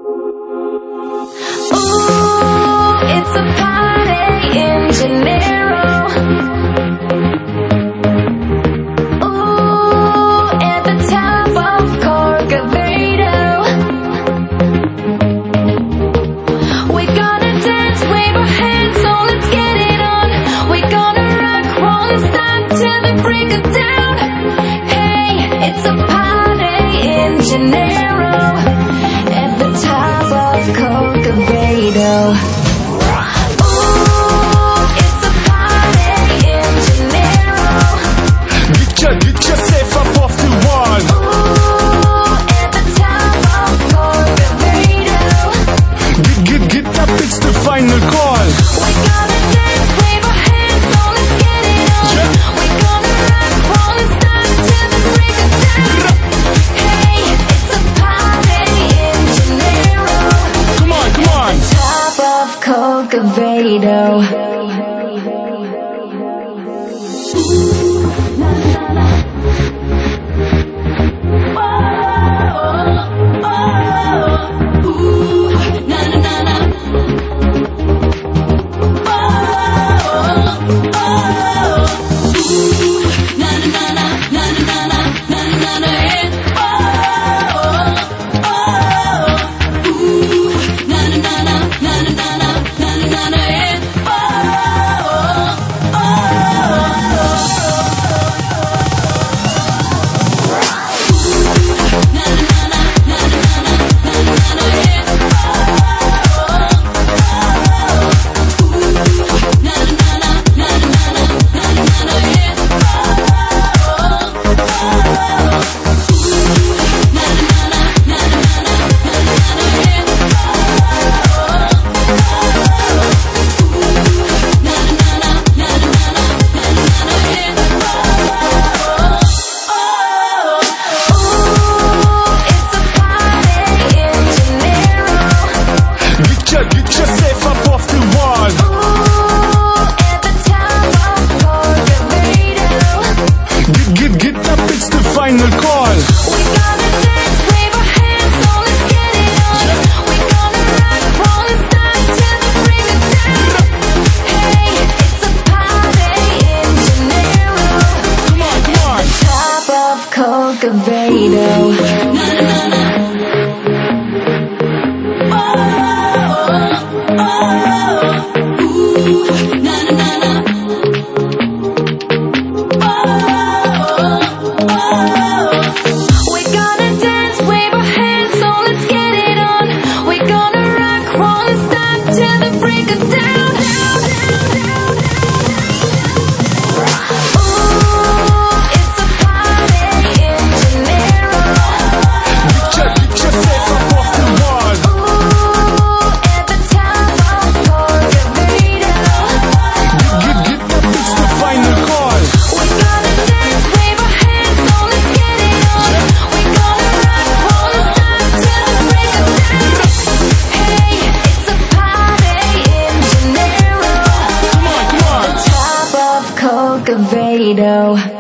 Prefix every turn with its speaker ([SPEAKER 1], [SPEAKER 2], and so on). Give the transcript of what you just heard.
[SPEAKER 1] Ooh, it's a party in Janeiro. Ooh, at the top of Corcovado. We're gonna dance, wave our hands, so let's get it on. We're gonna rock, won't stop till the break of dawn. Hey, it's a party in Janeiro, at the top of Corcovado. Ooh, it's a party in Janeiro.
[SPEAKER 2] Get yourself up off the wall.
[SPEAKER 1] Ooh, at the top of Corcovado.
[SPEAKER 2] Get up, it's the final call.
[SPEAKER 1] We're gonna dance, wave our hands, so let's get it on. We're gonna rock, won't stop till the break of dawn. Hey, it's a party in Janeiro,
[SPEAKER 2] Come on.
[SPEAKER 1] top of Corcovado.
[SPEAKER 2] Get yourself up off the wall.
[SPEAKER 1] Ooh, at the top of Corcovado.
[SPEAKER 2] Get up, it's the final call.
[SPEAKER 1] We're gonna dance, wave our hands, so let's get it on. We're gonna rock, won't stop till the break of dawn. Hey, it's a party in Janeiro, top of Corcovado. We're gonna dance, wave our hands, so let's get it on. We're gonna rock, won't stop till the break of dawn. Ooh, it's a party in Janeiro.
[SPEAKER 2] Get yourself up off the wall.
[SPEAKER 1] Ooh, at the top of Corcovado.
[SPEAKER 2] Get up, it's the final call.
[SPEAKER 1] We're gonna dance, wave our hands, so let's get it on. We're gonna rock, won't stop till the break of dawn. Hey, it's a party in Janeiro,
[SPEAKER 2] Come on.
[SPEAKER 1] top of Corcovado.